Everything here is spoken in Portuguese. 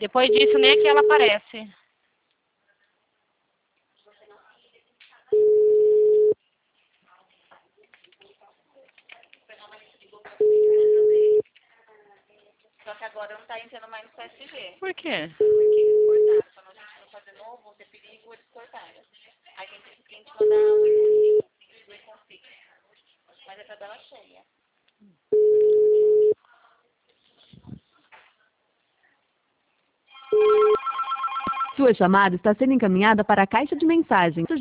Depois disso, nem aqui ela aparece. Só que agora não tá entrando mais no PSG. Por quê? Porque eles cortaram. Pra nós não fazer novo, vão ter perigo, eles cortaram. Aí tem que a gente mandar o config. Mas é pra dar ela cheia. Sua chamada está sendo encaminhada para a caixa de mensagens.